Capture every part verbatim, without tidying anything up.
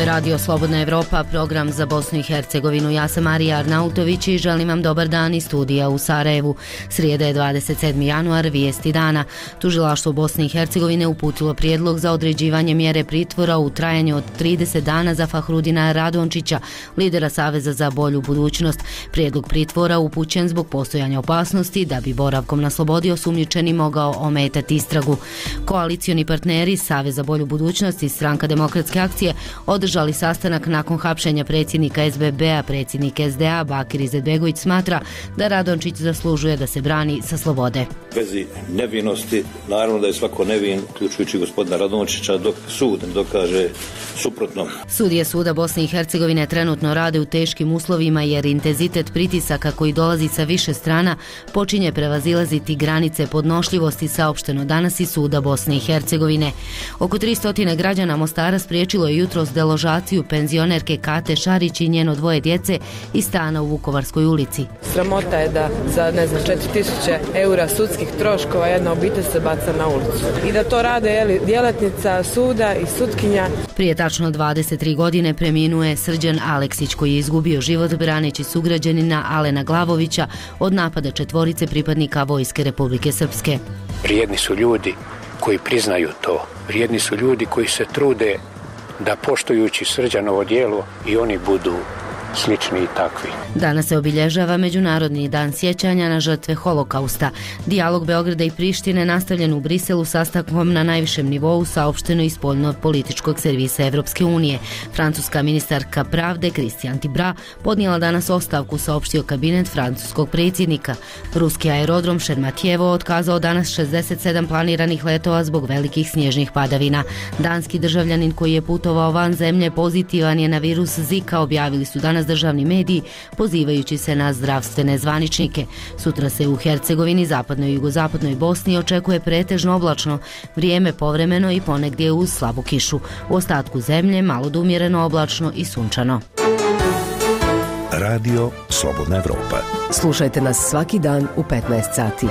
Radio Slobodna Evropa, program za Bosnu i Hercegovinu. Ja sam Marija Arnautović i želim vam dobar dan iz studija u Sarajevu. Srijeda je dvadeset sedmi januar, vijesti dana. Tužilaštvo Bosne i Hercegovine uputilo prijedlog za određivanje mjere pritvora u trajanju od trideset dana za Fahrudina Radončića, lidera Saveza za bolju budućnost. Prijedlog pritvora upućen zbog postojanja opasnosti da bi boravkom na slobodi osumnjičeni mogao ometati istragu. Koalicioni partneri Savez za bolju budućnost i Stranka demokratske akcije održali sastanak nakon hapšenja predsjednika es be be a. Predsjednik es de a Bakir Izetbegović smatra da Radončić zaslužuje da se brani sa slobode. Vezi nevinosti, naravno da je svako nevin, uključujući gospodina Radončića, dok sud ne dokaže suprotno. Sudije Suda Bosne i Hercegovine trenutno rade u teškim uslovima jer intenzitet pritisaka koji dolazi sa više strana počinje prevazilaziti granice podnošljivosti, saopšteno danas iz Suda Bosne i Hercegovine. Oko tristo građana Mostara spriječilo je jutros deložaciju penzionerke Kate Šarić i njeno dvoje djece iz stana u Vukovarskoj ulici. Sramota je da za ne znam četiri tisuće eura sudskih troškova jedna obitelj se baca na ulicu. I da to rade jeli, djelatnica suda i sutkinja. Prije tačno dvadeset tri godine preminuo je Srđan Aleksić koji je izgubio život braneći sugrađanina Alena Glavovića od napada četvorice pripadnika Vojske Republike Srpske. Vrijedni su ljudi koji priznaju to. Vrijedni su ljudi koji se trude da poštujući Srđanovo djelo i oni budu slični i takvi. Danas se obilježava Međunarodni dan sjećanja na žrtve holokausta. Dijalog Beograda i Prištine nastavljen u Briselu sastankom na najvišem nivou, saopšteno iz spoljno-političkog servisa Evropske unije. Francuska ministarka pravde Christian Tibra podnijela danas ostavku, saopštio kabinet francuskog predsjednika. Ruski aerodrom Šermatjevo otkazao danas šezdeset sedam planiranih letova zbog velikih snježnih padavina. Danski državljanin koji je putovao van zemlje pozitivan je na virus Zika, objavili su danas državni mediji, pozivajući se na zdravstvene zvaničnike. Sutra se u Hercegovini, zapadnoj i jugozapadnoj Bosni očekuje pretežno oblačno vrijeme, povremeno i ponegdje uz slabu kišu. U ostatku zemlje malo do umjereno oblačno i sunčano. Radio Slobodna Evropa. Slušajte nas svaki dan u petnaest sati.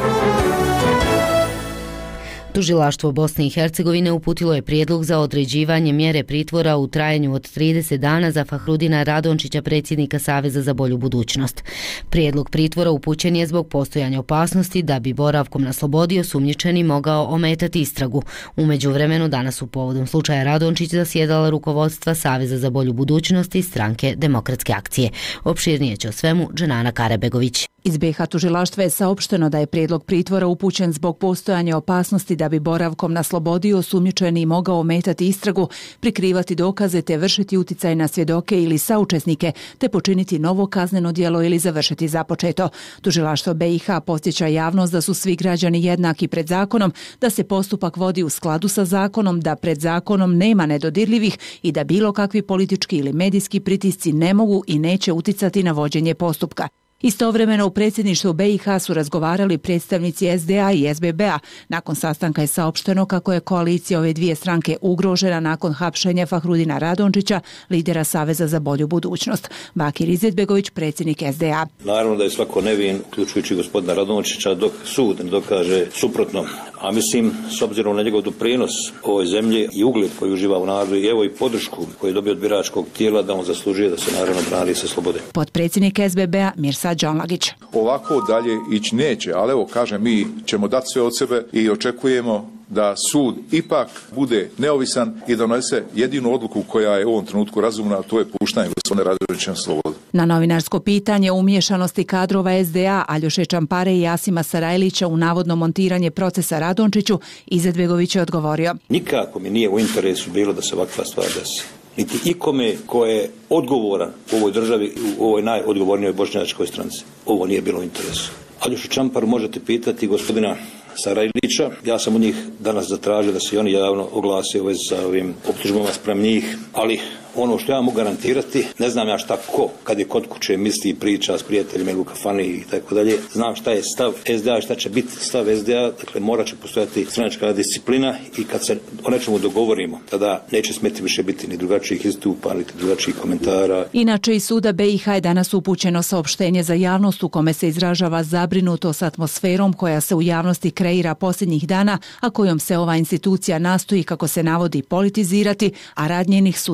Tužilaštvo Bosne i Hercegovine uputilo je prijedlog za određivanje mjere pritvora u trajanju od trideset dana za Fahrudina Radončića, predsjednika Saveza za bolju budućnost. Prijedlog pritvora upućen je zbog postojanja opasnosti da bi boravkom na slobodi osumnjičeni mogao ometati istragu. U međuvremenu danas u povodom slučaja Radončić zasjedala rukovodstva Saveza za bolju budućnost i Stranke demokratske akcije. Opširnije će o svemu Dženana Karabegović. Iz be ha tužilaštva je saopšteno da je prijedlog pritvora upućen zbog postojanja opasnosti da bi boravkom na slobodi osumnjičeni mogao ometati istragu, prikrivati dokaze te vršiti uticaj na svjedoke ili saučesnike te počiniti novo kazneno djelo ili završiti započeto. Tužilaštvo be ha podsjeća javnost da su svi građani jednaki pred zakonom, da se postupak vodi u skladu sa zakonom, da pred zakonom nema nedodirljivih i da bilo kakvi politički ili medijski pritisci ne mogu i neće uticati na vođenje postupka. Istovremeno u predsjedništvu be ha su razgovarali predstavnici es de a i es be be a. Nakon sastanka je saopšteno kako je koalicija ove dvije stranke ugrožena nakon hapšenja Fahrudina Radončića, lidera Saveza za bolju budućnost. Bakir Izetbegović, predsjednik es de a. Naravno da je svako nevin, uključujući gospodina Radončića, dok sud ne dokaže suprotno. A mislim, s obzirom na njegov doprinos ovoj zemlji i ugled koji uživa u narodu i evo i podršku koju je dobio od biračkog tijela, da on zaslužuje da se naravno brani sa slobode. Potpredsjednik es be be a Mirsad Džanlagić. Ovako dalje ići neće, ali evo kažem, mi ćemo dati sve od sebe i očekujemo da sud ipak bude neovisan i donese jedinu odluku koja je u ovom trenutku razumna, a to je puštanje gospodina Radončića na slobodu. Na novinarsko pitanje o umiješanosti kadrova es de a Aljoše Čampare i Jasima Sarajlića u navodno montiranje procesa Radončiću, Izetbegović je odgovorio: Nikako mi nije u interesu bilo da se ovakva stvar desi. Niti ikome ko je odgovoran u ovoj državi, u ovoj najodgovornijoj bošnjačkoj stranci. Ovo nije bilo u interesu. Aljošu Čamparu možete pitati gospodina Sarajlića. Ja sam u njih danas zatražio da se oni javno oglase u vezi sa ovim optužbama spram njih, ali ono što ja mogu garantirati, ne znam ja šta ko, kad je kod kuće misli i priča s prijateljima ili u kafani i tako dalje, znam šta je stav es de a i šta će biti stav es de a, dakle morat će postojati stranačka disciplina i kad se o nečemu dogovorimo, tada neće smeti više biti ni drugačijih istupa, ni drugačijih komentara. Inače, iz suda be ha je danas upućeno saopštenje za javnost u kome se izražava zabrinutost atmosferom koja se u javnosti kreira posljednjih dana, a kojom se ova institucija nastoji, kako se navodi, politizirati, a rad njenih sudija degradira.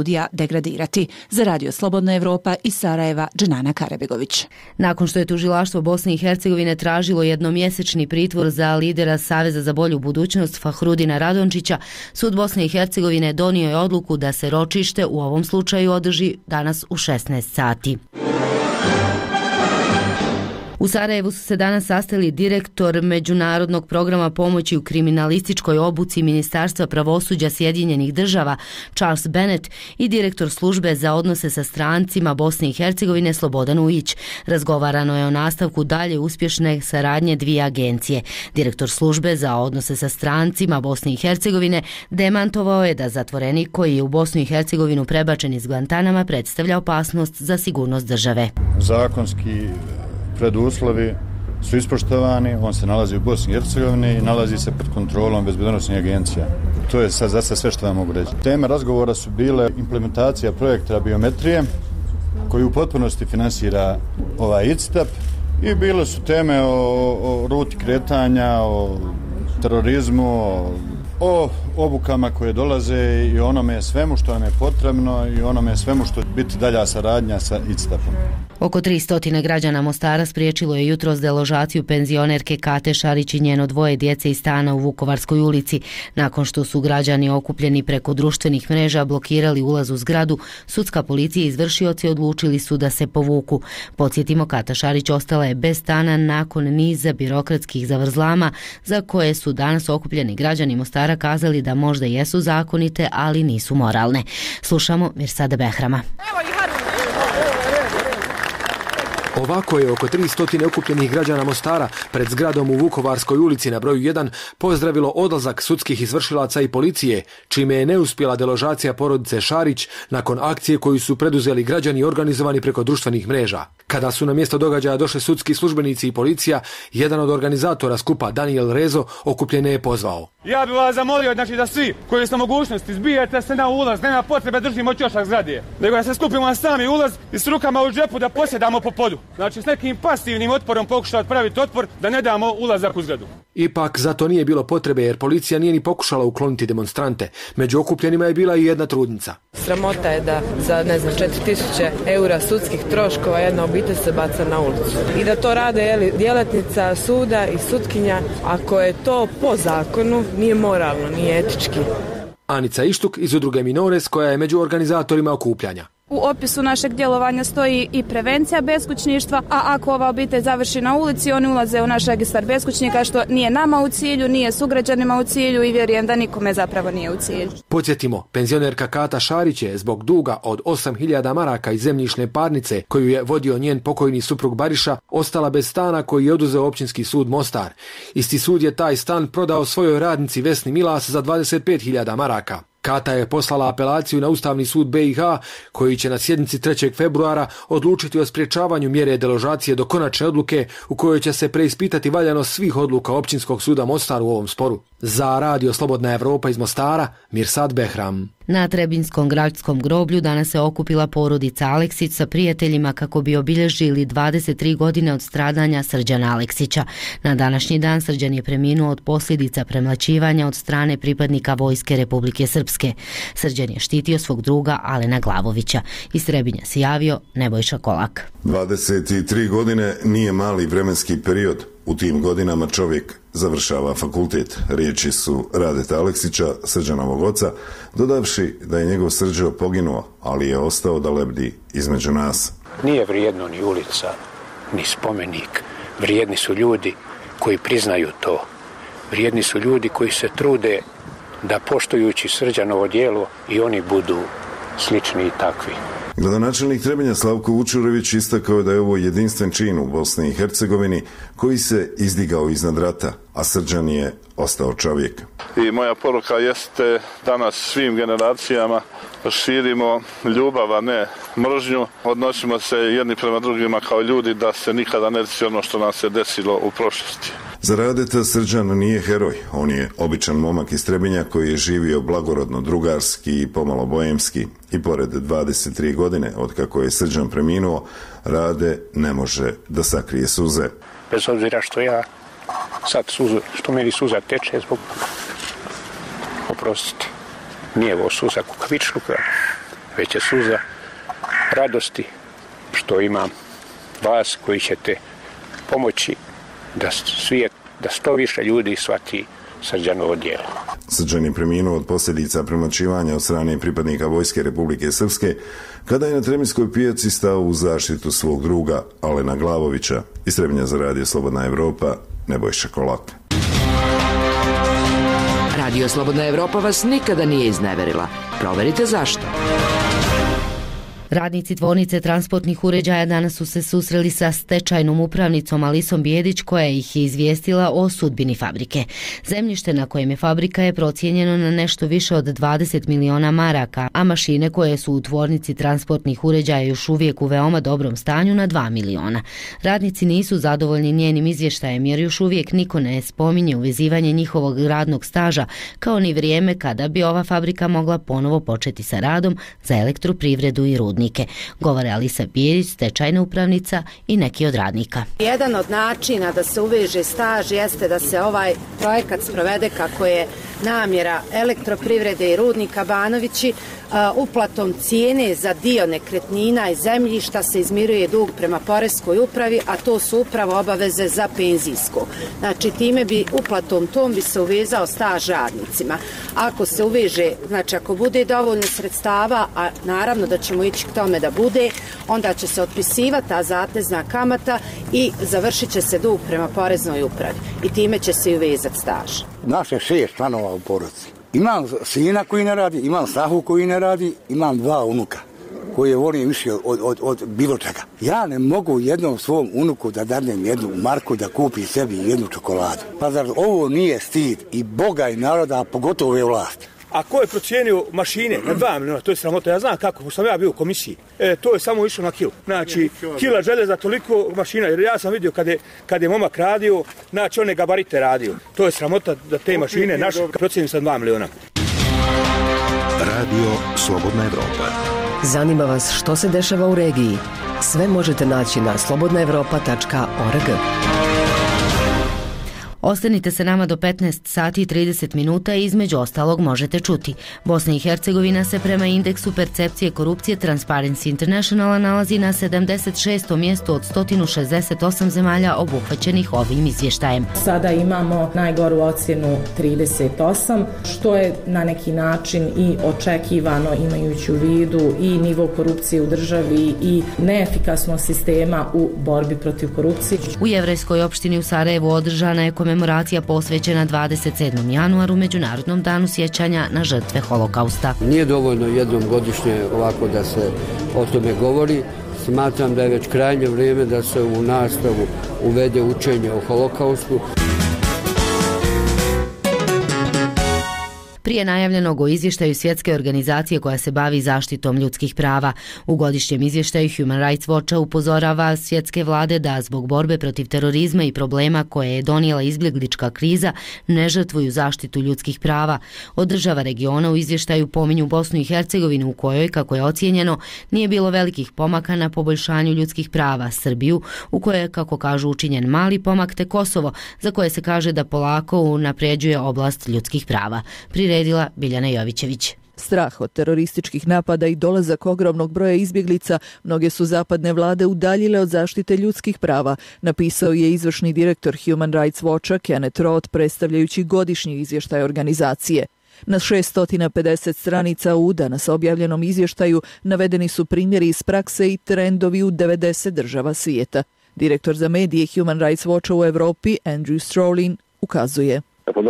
degradirati. Za Radio Slobodna Evropa iz Sarajeva, Dženana Karabegović. Nakon što je tužilaštvo Bosne i Hercegovine tražilo jednomjesečni pritvor za lidera Saveza za bolju budućnost Fahrudina Radončića, sud Bosne i Hercegovine donio je odluku da se ročište u ovom slučaju održi danas u šesnaest sati. U Sarajevu su se danas sastali direktor Međunarodnog programa pomoći u kriminalističkoj obuci Ministarstva pravosuđa Sjedinjenih država Charles Bennett i direktor službe za odnose sa strancima Bosne i Hercegovine Slobodan Ujić. Razgovarano je o nastavku dalje uspješne saradnje dvije agencije. Direktor službe za odnose sa strancima Bosne i Hercegovine demantovao je da zatvorenik koji je u Bosnu i Hercegovinu prebačen iz Guantanama predstavlja opasnost za sigurnost države. Zakonski preduslovi su ispoštovani, on se nalazi u Bosni i Hercegovini i nalazi se pod kontrolom bezbednosnih agencija. To je sad za sad sve što vam mogu reći. Teme razgovora su bile implementacija projekta biometrije koji u potpunosti finansira ovaj I C T A P i bile su teme o, o ruti kretanja, o terorizmu, o, o obukama koje dolaze i onome svemu što nam je potrebno i onome svemu što biti dalja saradnja sa I C T A P-om. Oko tristo građana Mostara spriječilo je jutros deložaciju penzionerke Kate Šarić i njeno dvoje djece iz stana u Vukovarskoj ulici. Nakon što su građani okupljeni preko društvenih mreža blokirali ulaz u zgradu, sudska policija i izvršioci odlučili su da se povuku. Podsjetimo, Kata Šarić ostala je bez stana nakon niza birokratskih zavrzlama za koje su danas okupljeni građani Mostara kazali da možda jesu zakonite, ali nisu moralne. Slušamo Mirsada Behrama. Ovako je oko tristo okupljenih građana Mostara pred zgradom u Vukovarskoj ulici na broju jedan pozdravilo odlazak sudskih izvršilaca i policije, čime je neuspjela deložacija porodice Šarić nakon akcije koju su preduzeli građani organizovani preko društvenih mreža. Kada su na mjesto događaja došli sudski službenici i policija, jedan od organizatora skupa, Daniel Rezo, okupljene je pozvao. Ja bih vas zamolio, znači, da svi koji su mogućnosti zbijete se na ulaz, nema potrebe držimo ćošak zgrade, nego da se skupimo na sami ulaz i s rukama u džepu da posjedamo po podu. Znači, s nekim pasivnim otporom pokušati praviti otpor da ne damo ulazak u zgradu. Ipak za to nije bilo potrebe jer policija nije ni pokušala ukloniti demonstrante. Među okupljenima je bila i jedna trudnica. Sramota je da za, ne znam, četiri tisuće eura sudskih troškova jedna obitelj se baca na ulicu. I da to rade, jeli, djelatnica suda i sutkinja, ako je to po zakonu, nije moralno, nije etički. Anica Ištuk iz udruge Minores, koja je među organizatorima okupljanja. U opisu našeg djelovanja stoji i prevencija beskućništva, a ako ova obitelj završi na ulici, oni ulaze u naš registar beskućnika, što nije nama u cilju, nije sugrađanima u cilju i vjerujem da nikome zapravo nije u cilju. Podsjetimo, penzionerka Kata Šarić je zbog duga od osam hiljada maraka iz zemljišne parnice koju je vodio njen pokojni suprug Bariša ostala bez stana koji je oduzeo općinski sud Mostar. Isti sud je taj stan prodao svojoj radnici Vesni Milas za dvadeset pet hiljada maraka. Kata je poslala apelaciju na Ustavni sud B i H koji će na sjednici trećeg februara odlučiti o sprječavanju mjere deložacije do konačne odluke u kojoj će se preispitati valjanost svih odluka Općinskog suda Mostar u ovom sporu. Za Radio Slobodna Evropa iz Mostara, Mirsad Behram. Na Trebinskom gradskom groblju danas se okupila porodica Aleksić sa prijateljima kako bi obilježili dvadeset tri godine od stradanja Srđana Aleksića. Na današnji dan Srđan je preminuo od posljedica premlaćivanja od strane pripadnika Vojske Republike Srpske. Srđan je štitio svog druga Alena Glavovića. Iz Trebinja se javio Nebojša Kolak. dvadeset tri godine nije mali vremenski period. U tim godinama čovjek završava fakultet. Riječi su Radeta Aleksića, Srđanovog oca, dodavši da je njegov Srđo poginuo, ali je ostao da lebdi između nas. Nije vrijedno ni ulica, ni spomenik. Vrijedni su ljudi koji priznaju to. Vrijedni su ljudi koji se trude da poštujući Srđanovo djelo i oni budu slični i takvi. Gradonačelnik Trebinja Slavko Vučurević istakao je da je ovo jedinstven čin u Bosni i Hercegovini koji se izdigao iznad rata, a Srđan je ostao čovjek. I moja poruka jeste danas svim generacijama širimo ljubav, a ne mržnju. Odnosimo se jedni prema drugima kao ljudi da se nikada ne desi ono što nam se desilo u prošlosti. Za Radeta Srđan nije heroj, on je običan momak iz Trebinja koji je živio blagorodno, drugarski i pomalo bojemski. I pored dvadeset tri godine od kako je Srđan preminuo, Rade ne može da sakrije suze. Bez obzira što ja sad suzu, što meni suza teče zbog, oprostite, nije ovo suza kukavičluka, već je suza radosti što imam vas koji ćete pomoći da svijet, da sto više ljudi shvati Srđanovo djelo. Srđan je preminuo od posljedica premlaćivanja od strane pripadnika Vojske Republike Srpske kada je na Tremijskoj pijaci stao u zaštitu svog druga Alena Glavovića. Iz Trebinja za radio Slobodna Evropa, Nebojša Kolak. Radio Slobodna Evropa vas nikada nije izneverila. Proverite zašto. Radnici tvornice transportnih uređaja danas su se susreli sa stečajnom upravnicom Alisom Bijedić koja ih je izvijestila o sudbini fabrike. Zemljište na kojem je fabrika je procijenjeno na nešto više od dvadeset miliona maraka, a mašine koje su u tvornici transportnih uređaja još uvijek u veoma dobrom stanju na dva miliona. Radnici nisu zadovoljni njenim izvještajem jer još uvijek niko ne spominje uvezivanje njihovog radnog staža kao ni vrijeme kada bi ova fabrika mogla ponovo početi sa radom za elektroprivredu i rudnike. Govore Alisa Bijedić, stečajna upravnica i neki od radnika. Jedan od načina da se uveže staž jeste da se ovaj projekat sprovede kako je namjera elektroprivrede i rudnika Banovići. Uplatom cijene za dio nekretnina i zemljišta se izmiruje dug prema poreskoj upravi, a to su upravo obaveze za penzijsko. Znači time bi uplatom tom bi se uvezao staž radnicima. Ako se uveže, znači ako bude dovoljno sredstava, a naravno da ćemo ići k tome da bude, onda će se otpisivati ta zatezna kamata i završit će se dug prema poreznoj upravi. I time će se i uvezati staž. Naše šest članova u porodici. Imam sina koji ne radi, imam sahu koji ne radi, imam dva unuka koje volim više od, od, od bilo čega. Ja ne mogu jednom svom unuku da dadnem jednu marku da kupi sebi jednu čokoladu. Pa zar ovo nije stid i Boga i naroda, a pogotovo ove vlasti? A ko je procijenio mašine na dva miliona, to je sramota. Ja znam kako, sam ja bio u komisiji. E, to je samo išlo na kilu. Znači, kila željeza, toliko mašina. Jer ja sam vidio kad je, kad je momak radio, znači one gabarite radio. To je sramota da te mašine naše procijeni sa dva miliona. Radio Slobodna Evropa. Zanima vas što se dešava u regiji? Sve možete naći na slobodna evropa tačka org. Ostanite se nama do petnaest sati i trideset minuta i između ostalog možete čuti. Bosna i Hercegovina se prema indeksu percepcije korupcije Transparency Internationala nalazi na sedamdeset šestom mjestu od sto šezdeset osam zemalja obuhvaćenih ovim izvještajem. Sada imamo najgoru ocjenu trideset osam, što je na neki način i očekivano imajući u vidu i nivo korupcije u državi i neefikasnost sistema u borbi protiv korupcije. U jevrejskoj opštini u Sarajevu održana je komemoracija posvećena dvadeset sedmom januaru, Međunarodnom danu sjećanja na žrtve holokausta. Nije dovoljno jednom godišnje ovako da se o tome govori. Smatram da je već krajnje vrijeme da se u nastavu uvede učenje o holokaustu. Prije najavljenog o izvještaju Svjetske organizacije koja se bavi zaštitom ljudskih prava. U godišnjem izvještaju Human Rights Watcha upozorava svjetske vlade da zbog borbe protiv terorizma i problema koje je donijela izbjeglička kriza ne žrtvuju zaštitu ljudskih prava. Od država regiona u izvještaju pominju Bosnu i Hercegovinu u kojoj, kako je ocijenjeno, nije bilo velikih pomaka na poboljšanju ljudskih prava, Srbiju u kojoj je, kako kažu, učinjen mali pomak, te Kosovo za koje se kaže da polako unapređuje oblast ljudskih prava. Priredila Biljana Jovićević. Strah od terorističkih napada i dolazak ogromnog broja izbjeglica mnoge su zapadne vlade udaljile od zaštite ljudskih prava, napisao je izvršni direktor Human Rights Watcha Kenneth Roth predstavljajući godišnji izvještaj organizacije. Na šesto pedeset stranica u danas objavljenom izvještaju navedeni su primjeri iz prakse i trendovi u devedeset država svijeta. Direktor za medije Human Rights Watcha u Evropi Andrew Strolin ukazuje.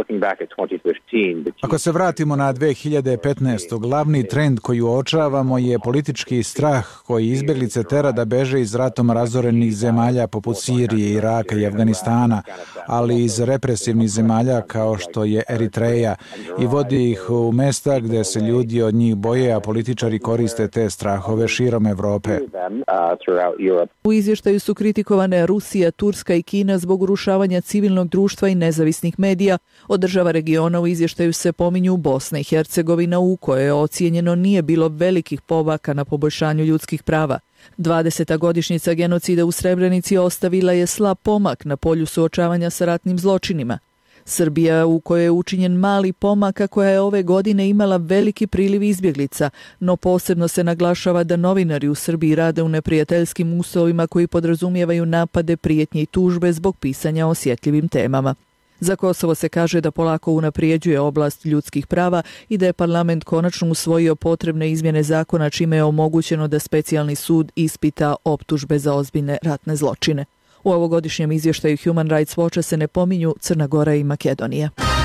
Ako se vratimo na dve hiljade petnaestu. glavni trend koji uočavamo je politički strah koji izbjeglice tera da beže iz ratom razorenih zemalja poput Sirije, Iraka i Afganistana, ali iz represivnih zemalja kao što je Eritreja i vodi ih u mesta gdje se ljudi od njih boje, a političari koriste te strahove širom Evrope. U izvještaju su kritikovane Rusija, Turska i Kina zbog urušavanja civilnog društva i nezavisnih medija. Od država regiona u izvještaju se pominju Bosna i Hercegovina u kojoj je ocijenjeno nije bilo velikih pomaka na poboljšanju ljudskih prava. dvadeseta godišnjica genocida u Srebrenici ostavila je slab pomak na polju suočavanja sa ratnim zločinima. Srbija, u kojoj je učinjen mali pomak, a koja je ove godine imala veliki priliv izbjeglica, no posebno se naglašava da novinari u Srbiji rade u neprijateljskim uslovima koji podrazumijevaju napade, prijetnje i tužbe zbog pisanja o osjetljivim temama. Za Kosovo se kaže da polako unaprijeđuje oblast ljudskih prava i da je parlament konačno usvojio potrebne izmjene zakona čime je omogućeno da specijalni sud ispita optužbe za ozbiljne ratne zločine. U ovogodišnjem izvještaju Human Rights Watcha se ne pominju Crna Gora i Makedonija.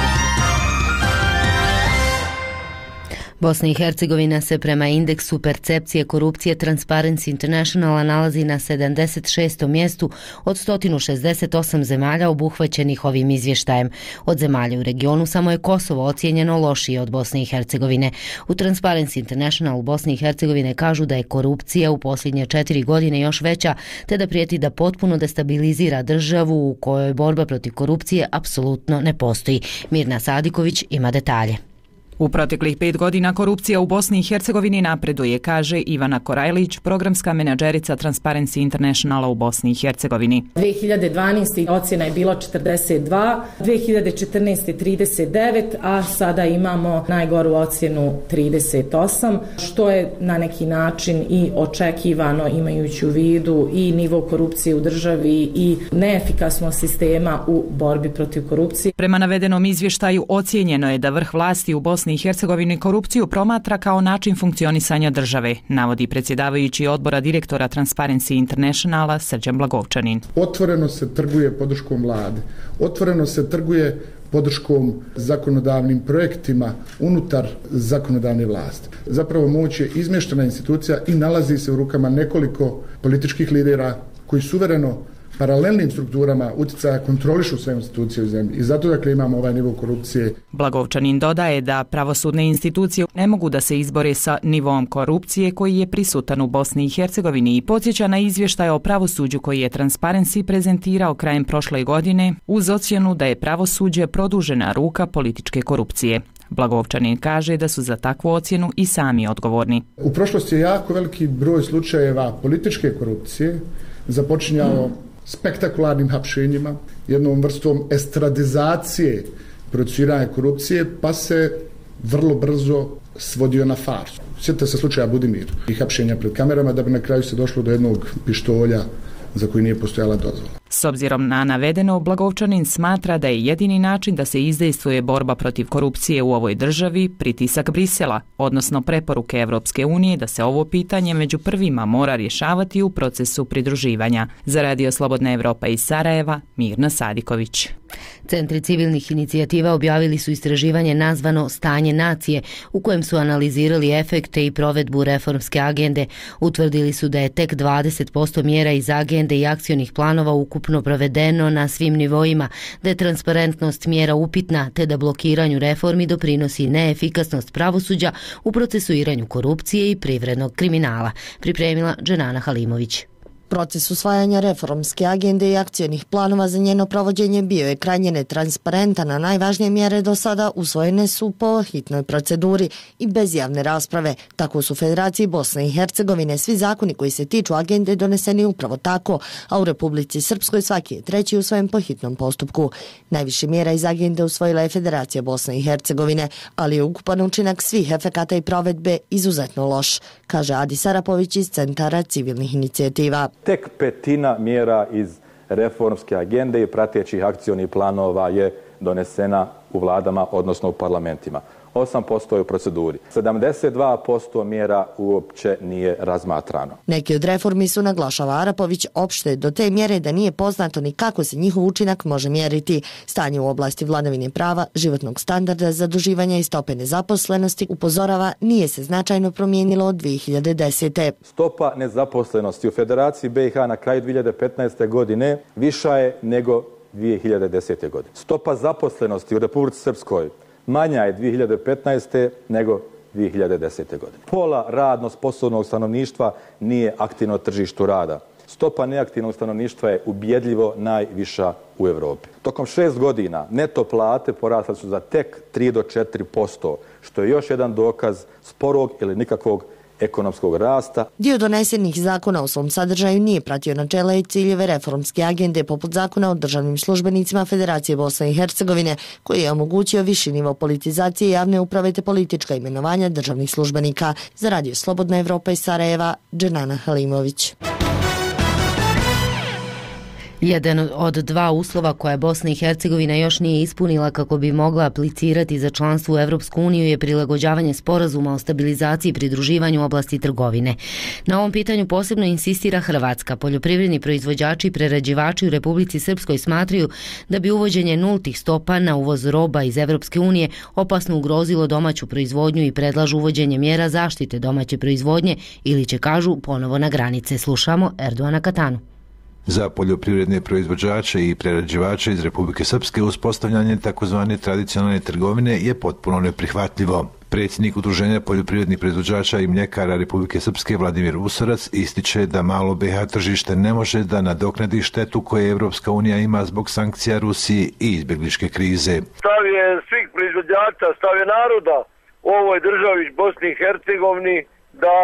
Bosna i Hercegovina se prema indeksu percepcije korupcije Transparency Internationala nalazi na sedamdeset šestom mjestu od sto šezdeset osam zemalja obuhvaćenih ovim izvještajem. Od zemalja u regionu samo je Kosovo ocijenjeno lošije od Bosne i Hercegovine. U Transparency International u Bosni i Hercegovine kažu da je korupcija u posljednje četiri godine još veća, te da prijeti da potpuno destabilizira državu u kojoj borba protiv korupcije apsolutno ne postoji. Mirna Sadiković ima detalje. U proteklih pet godina korupcija u Bosni i Hercegovini napreduje, kaže Ivana Korajlić, programska menadžerica Transparency Internationala u Bosni i Hercegovini. dvije hiljade dvanaeste. ocjena je bila četrdeset dva, dvije hiljade četrnaeste. trideset devet, a sada imamo najgoru ocjenu trideset osam, što je na neki način i očekivano imajući u vidu i nivo korupcije u državi i neefikasnost sistema u borbi protiv korupcije. Prema navedenom izvještaju ocijenjeno je da vrh vlasti u Bosni i Hercegovini korupciju promatra kao način funkcionisanja države, navodi predsjedavajući odbora direktora Transparency Internationala Srđan Blagovčanin. Otvoreno se trguje podrškom vlade, otvoreno se trguje podrškom zakonodavnim projektima unutar zakonodavne vlasti. Zapravo moć je izmještena institucija i nalazi se u rukama nekoliko političkih lidera koji suvereno paralelnim strukturama utjecaja kontrolišu sve institucije u zemlji i zato dakle imamo ovaj nivo korupcije. Blagovčanin dodaje da pravosudne institucije ne mogu da se izbore sa nivom korupcije koji je prisutan u Bosni i Hercegovini i podsjeća na izvještaj o pravosuđu koji je Transparency prezentirao krajem prošle godine uz ocjenu da je pravosuđe produžena ruka političke korupcije. Blagovčanin kaže da su za takvu ocjenu i sami odgovorni. U prošlosti je jako veliki broj slučajeva političke korupcije započinjao spektakularnim hapšenjima, jednom vrstom estradizacije procesuiranja korupcije, pa se vrlo brzo svodio na farsu. Sjetite se slučaja Budimir i hapšenja pred kamerama da bi na kraju se došlo do jednog pištolja za koji nije postojala dozvola. S obzirom na navedeno, Blagovčanin smatra da je jedini način da se izdejstvuje borba protiv korupcije u ovoj državi pritisak Brisela, odnosno preporuke Evropske unije da se ovo pitanje među prvima mora rješavati u procesu pridruživanja. Za Radio Slobodna Evropa iz Sarajeva, Mirna Sadiković. Centri civilnih inicijativa objavili su istraživanje nazvano Stanje nacije, u kojem su analizirali efekte i provedbu reformske agende. Utvrdili su da je tek dvadeset posto mjera iz agende i akcionih planova ukupno provedeno na svim nivoima, da je transparentnost mjera upitna, te da blokiranju reformi doprinosi neefikasnost pravosuđa u procesuiranju korupcije i privrednog kriminala, pripremila Dženana Halimović. Proces usvajanja reformske agende i akcionih planova za njeno provođenje bio je krajnje netransparentan, a najvažnije mjere do sada usvojene su po hitnoj proceduri i bez javne rasprave. Tako su u Federaciji Bosne i Hercegovine svi zakoni koji se tiču agende doneseni upravo tako, a u Republici Srpskoj svaki je treći usvojen po hitnom postupku. Najviše mjera iz agende usvojila je Federacija Bosne i Hercegovine, ali je ukupan učinak svih efekata i provedbe izuzetno loš, kaže Adi Sarapović iz Centara civilnih inicijativa. Tek petina mjera iz reformske agende i pratećih akcionih planova je donesena u vladama, odnosno u parlamentima. osam posto je u proceduri. sedamdeset dva posto mjera uopće nije razmatrano. Neki od reformi su, naglašava Arapović, opšte do te mjere da nije poznato ni kako se njihov učinak može mjeriti. Stanje u oblasti vladavine prava, životnog standarda, zaduživanja i stope nezaposlenosti, upozorava, nije se značajno promijenilo od dvije hiljade desete. Stopa nezaposlenosti u Federaciji be i ha na kraju dvije hiljade petnaeste. godine viša je nego dvije hiljade desete. godine. Stopa zaposlenosti u Republici Srpskoj manja je dvije hiljade petnaeste. nego dvije hiljade desete. godine. Pola radno sposobnog stanovništva nije aktivno na tržištu rada. Stopa neaktivnog stanovništva je ubjedljivo najviša u Europi. Tokom šest godina neto plate porasle su za tek tri do četiri posto, što je još jedan dokaz sporog ili nikakvog ekonomskog rasta. Dio donesenih zakona u svom sadržaju nije pratio načela i ciljeve reformske agende poput zakona o državnim službenicima Federacije Bosne i Hercegovine, koji je omogućio viši nivo politizacije javne uprave te politička imenovanja državnih službenika. Za Radio Slobodna Evropa iz Sarajeva, Dženana Halimović. Jedan od dva uslova koje Bosna i Hercegovina još nije ispunila kako bi mogla aplicirati za članstvo u Evropsku uniju je prilagođavanje sporazuma o stabilizaciji i pridruživanju u oblasti trgovine. Na ovom pitanju posebno insistira Hrvatska. Poljoprivredni proizvođači i prerađivači u Republici Srpskoj smatraju da bi uvođenje nultih stopa na uvoz roba iz Evropske unije opasno ugrozilo domaću proizvodnju i predlažu uvođenje mjera zaštite domaće proizvodnje ili će, kažu, ponovo na granice. Slušamo Erdoana Katanu. Za poljoprivredne proizvođače i prerađivače iz Republike Srpske uspostavljanje takozvane tradicionalne trgovine je potpuno neprihvatljivo. Predsjednik Udruženja poljoprivrednih proizvođača i mljekara Republike Srpske Vladimir Usarac ističe da malo B iH tržište ne može da nadoknadi štetu koje Evropska unija ima zbog sankcija Rusiji i izbjegličke krize. Stav je svih proizvođača, stav je naroda u ovoj državi Bosni i Hercegovini da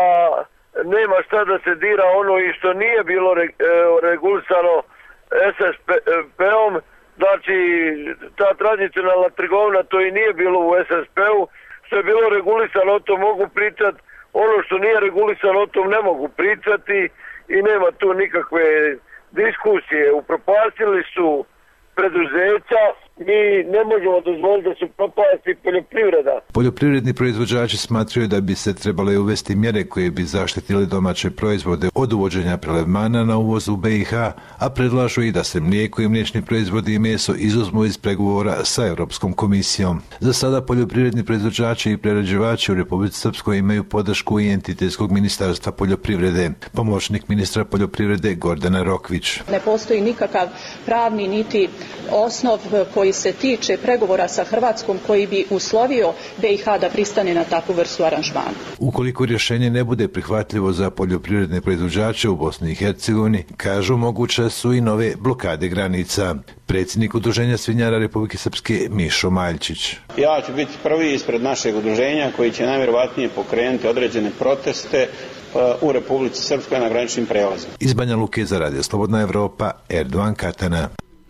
nema šta da se dira ono i što nije bilo regulisano S S P-om, znači ta tradicionalna trgovina to i nije bilo u S S P-u, što je bilo regulisano o tom mogu pričati, ono što nije regulisano o tom ne mogu pričati i nema tu nikakve diskusije. Upropastili su preduzeća, mi ne možemo dozvoliti da se propasti poljoprivreda. Poljoprivredni proizvođači smatraju da bi se trebale uvesti mjere koje bi zaštitile domaće proizvode od uvođenja prelevmana na uvoz u B iH, a predlažu i da se mlijeko i mliječni proizvodi i meso izuzmu iz pregovora sa Europskom komisijom. Za sada poljoprivredni proizvođači i prerađivači u Republici Srpskoj imaju podršku i entitetskog ministarstva poljoprivrede. Pomoćnik ministra poljoprivrede Gordana Rokvić. Ne postoji nikakav pravni niti osnov koji se tiče pregovora sa Hrvatskom koji bi uslovio B iH da pristane na takvu vrstu aranžmana. Ukoliko rješenje ne bude prihvatljivo za poljoprivredne proizvođače u Bosni i Hercegovini, kažu moguće su i nove blokade granica. Predsjednik Udruženja svinjara Republike Srpske Mišo Maljčić. Ja ću biti prvi ispred našeg udruženja koji će najvjerovatnije pokrenuti određene proteste u Republici Srpskoj na graničnim prelazima. Iz Banja Luke za Radio Slobodna Evropa, Erdoan Katana.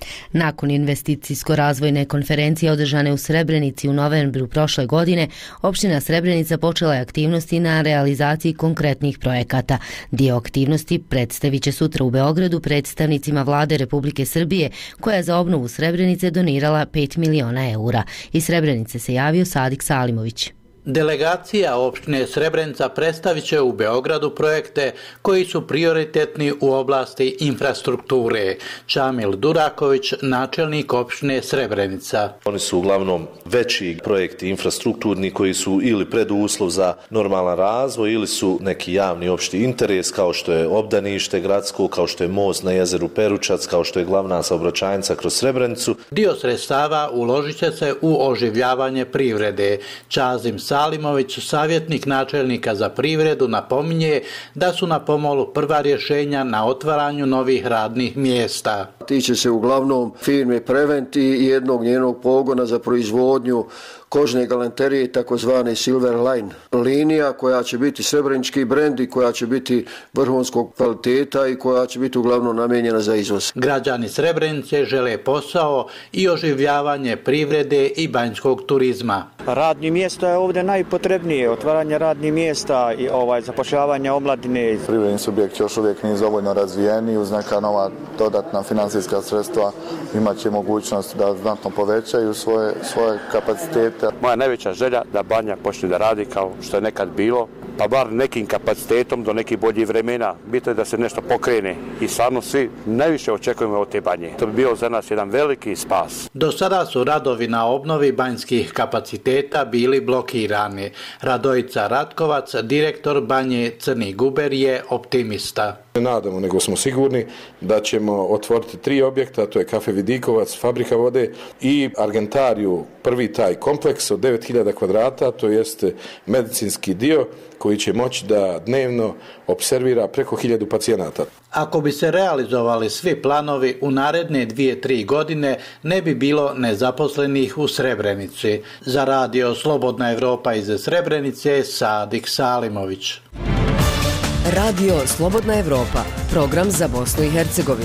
Nakon investicijsko-razvojne konferencije održane u Srebrenici u novembru prošle godine, opština Srebrenica počela je aktivnosti na realizaciji konkretnih projekata. Dio aktivnosti predstavit će sutra u Beogradu predstavnicima vlade Republike Srbije, koja je za obnovu Srebrenice donirala pet miliona eura. Iz Srebrenice se javio Sadik Salimović. Delegacija opštine Srebrenica predstavit će u Beogradu projekte koji su prioritetni u oblasti infrastrukture. Čamil Duraković, načelnik opštine Srebrenica. Oni su uglavnom veći projekti infrastrukturni koji su ili preduslov za normalan razvoj ili su neki javni opšti interes kao što je obdanište gradsko, kao što je most na jezeru Peručac, kao što je glavna saobraćajnica kroz Srebrenicu. Dio sredstava uložit će se u oživljavanje privrede. Čazim Salimović, savjetnik načelnika za privredu, napominje da su na pomolu prva rješenja na otvaranju novih radnih mjesta. Tiče se uglavnom firme Preventi i jednog njenog pogona za proizvodnju kožne galanterije, takozvane Silver Line linija, koja će biti srebrenički brend i koja će biti vrhunskog kvaliteta i koja će biti uglavnom namijenjena za izvoz. Građani Srebrenice žele posao i oživljavanje privrede i banjskog turizma. Radni mjesto je ovdje najpotrebnije, otvaranje radnih mjesta i ovaj zapošljavanje omladine. Privredni subjekt još uvijek nije dovoljno razvijeni, uz neka nova dodatna financijska sredstva imat će mogućnost da znatno povećaju svoje, svoje kapacitete. Moja najveća želja da Banja počne da radi kao što je nekad bilo, pa bar nekim kapacitetom do nekih boljih vremena. Bitno je da se nešto pokrene i stvarno svi najviše očekujemo od te Banje. To bi bio za nas jedan veliki spas. Do sada su radovi na obnovi banjskih kapaciteta bili blokirani. Radojica Ratkovac, direktor Banje Crni Guber, je optimista. Ne nadamo, nego smo sigurni da ćemo otvoriti tri objekta, to je Kafe Vidikovac, Fabrika vode i Argentariju, prvi taj kompleks od devet hiljada kvadrata, to jest medicinski dio koji će moći da dnevno observira preko hiljadu pacijenata. Ako bi se realizovali svi planovi, u naredne dvije, tri godine ne bi bilo nezaposlenih u Srebrenici. Za Radio Slobodna Evropa iz Srebrenice, Sadik Salimović. Radio Slobodna Evropa, program za Bosnu i Hercegovinu.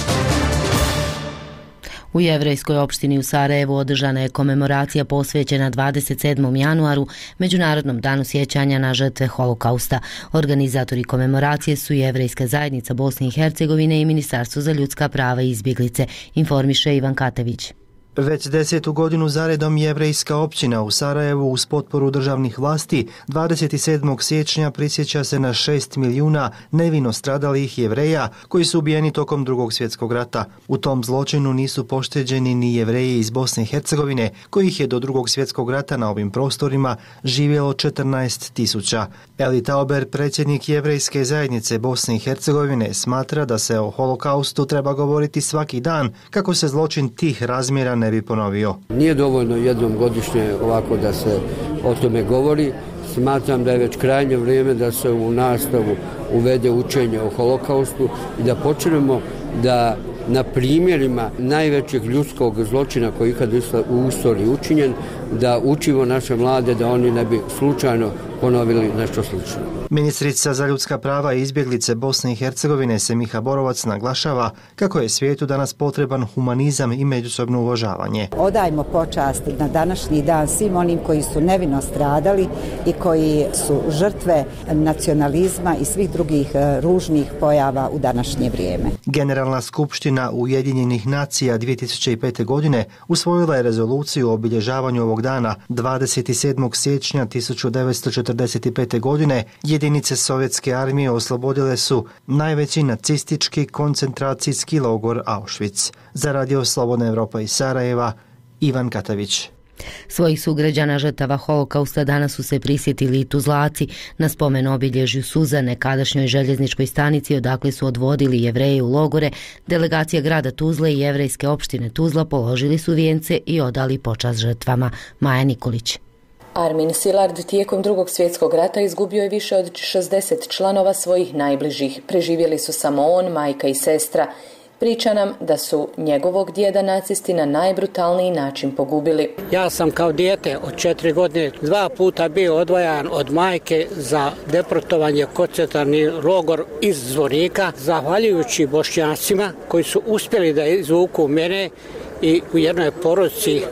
U jevrejskoj opštini u Sarajevu održana je komemoracija posvećena dvadeset sedmom januaru, Međunarodnom danu sjećanja na žrtve holokausta. Organizatori komemoracije su Jevrejska zajednica Bosne i Hercegovine i Ministarstvo za ljudska prava i izbjeglice, informiše Ivan Katević. Već desetu godinu zaredom jevrejska općina u Sarajevu uz potporu državnih vlasti dvadeset sedmog siječnja prisjeća se na šest milijuna nevino stradalih Jevreja koji su ubijeni tokom Drugog svjetskog rata. U tom zločinu nisu pošteđeni ni Jevreji iz Bosne i Hercegovine, kojih je do Drugog svjetskog rata na ovim prostorima živjelo četrnaest tisuća. Eli Tauber, predsjednik Jevrejske zajednice Bosne i Hercegovine, smatra da se o holokaustu treba govoriti svaki dan kako se zločin tih razmjera ne bi ponovio. Nije dovoljno jednom godišnje ovako da se o tome govori. Smatram da je već krajnje vrijeme da se u nastavu uvede učenje o holokaustu i da počnemo da na primjerima najvećeg ljudskog zločina koji ikad u istoriji učinjen, da učimo naše mlade da oni ne bi slučajno ponovili nešto slično. Ministrica za ljudska prava i izbjeglice Bosne i Hercegovine Semiha Borovac naglašava kako je svijetu danas potreban humanizam i međusobno uvažavanje. Odajmo počast na današnji dan svim onim koji su nevino stradali i koji su žrtve nacionalizma i svih drugih ružnih pojava u današnje vrijeme. Generalna skupština Ujedinjenih nacija dvije tisuće pete. godine usvojila je rezoluciju o obilježavanju ovog dana dvadeset sedmog siječnja tisuću devetsto četrdeset pete. godine. Jedinice sovjetske armije oslobodile su najveći nacistički koncentracijski logor Auschwitz. Za Radio Slobodna Evropa iz Sarajeva, Ivan Katavić. Svojih sugrađana žrtava holokausta danas su se prisjetili i Tuzlaci. Na spomen obilježju Suza, nekadašnjoj željezničkoj stanici odakle su odvodili Jevreje u logore, delegacija grada Tuzle i jevrejske opštine Tuzla položili su vijence i odali počast žrtvama. Maja Nikolić. Armin Silard tijekom Drugog svjetskog rata izgubio je više od šezdeset članova svojih najbližih. Preživjeli su samo on, majka i sestra. Priča nam da su njegovog djeda nacisti na najbrutalniji način pogubili. Ja sam kao dijete od četiri godine dva puta bio odvajan od majke za deportovanje koncentratorni logor iz Zvornika, zahvaljujući Bošnjacima koji su uspjeli da izvuku mene i u jednoj porodici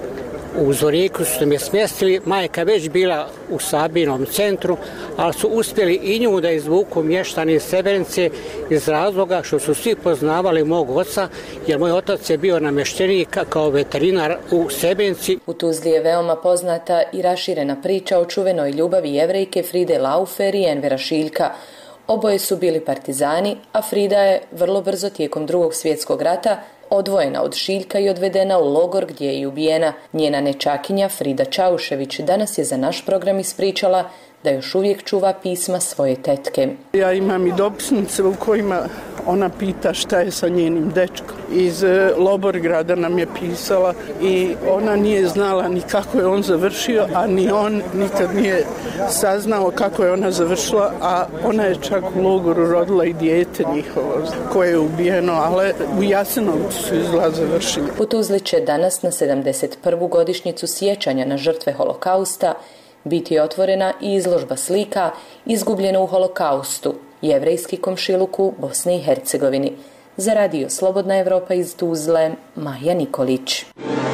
u Zvorniku su me smjestili, majka već bila u Sabinom centru, ali su uspjeli i nju da izvuku mještani iz Srebrenice iz razloga što su svi poznavali mog oca, jer moj otac je bio namještenik kao veterinar u Srebrenici. U Tuzli je veoma poznata i raširena priča o čuvenoj ljubavi Jevrejke Fride Laufer i Envera Šiljka. Oboje su bili partizani, a Frida je vrlo brzo tijekom Drugog svjetskog rata odvojena od Šiljka i odvedena u logor gdje je i ubijena. Njena nečakinja Frida Čaušević danas je za naš program ispričala da još uvijek čuva pisma svoje tetke. Ja imam i dopisnice u kojima ona pita šta je sa njenim dečkom. Iz Loborgrada nam je pisala i ona nije znala ni kako je on završio, a ni on nikad nije saznao kako je ona završila, a ona je čak u logoru rodila i dijete njihovo koje je ubijeno, ali u Jasenovcu su izgleda završili. U Tuzli će danas na sedamdeset prvu godišnjicu sjećanja na žrtve holokausta biti otvorena i izložba slika Izgubljeno u holokaustu, jevrejski komšiluk u Bosni i Hercegovini. Za Radio Slobodna Evropa iz Tuzle, Maja Nikolić.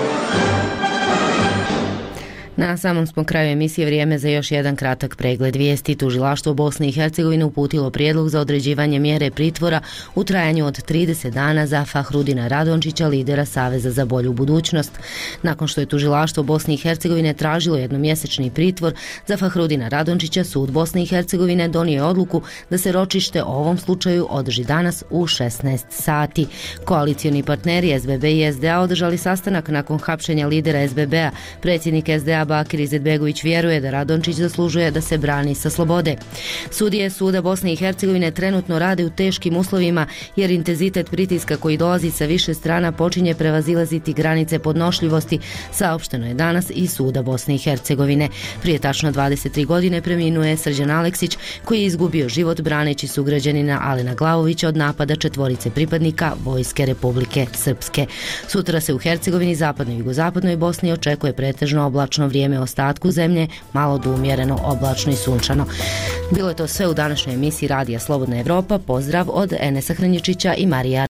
Na samom smo kraju emisije, vrijeme za još jedan kratak pregled vijesti. Tužilaštvo Bosne i Hercegovine uputilo prijedlog za određivanje mjere pritvora u trajanju od trideset dana za Fahrudina Radončića, lidera Saveza za bolju budućnost. Nakon što je tužilaštvo Bosne i Hercegovine tražilo jednomjesečni pritvor za Fahrudina Radončića, sud Bosne i Hercegovine donio je odluku da se ročište o ovom slučaju održi danas u šesnaest sati. Koalicioni partneri S B B i S D A održali sastanak nakon hapšenja lidera S B B-a. Predsjednik S D A Bakir Izetbegović vjeruje da Radončić zaslužuje da se brani sa slobode. Sudije suda Bosne i Hercegovine trenutno rade u teškim uslovima jer intenzitet pritiska koji dolazi sa više strana počinje prevazilaziti granice podnošljivosti, saopšteno je danas i suda Bosne i Hercegovine. Prije tačno dvadeset tri godine preminuo je Srđan Aleksić koji je izgubio život braneći sugrađanina Alena Glavovića od napada četvorice pripadnika Vojske Republike Srpske. Sutra se u Hercegovini, zapadnoj i jugozapadnoj Bosni očekuje pretežno oblačno vrijeme vrijeme ostatku zemlje malo do umjereno oblačno i sunčano. Bilo je to sve u današnjoj emisiji Radija Slobodna Evropa. Pozdrav od Enesa Hranjičića i Marija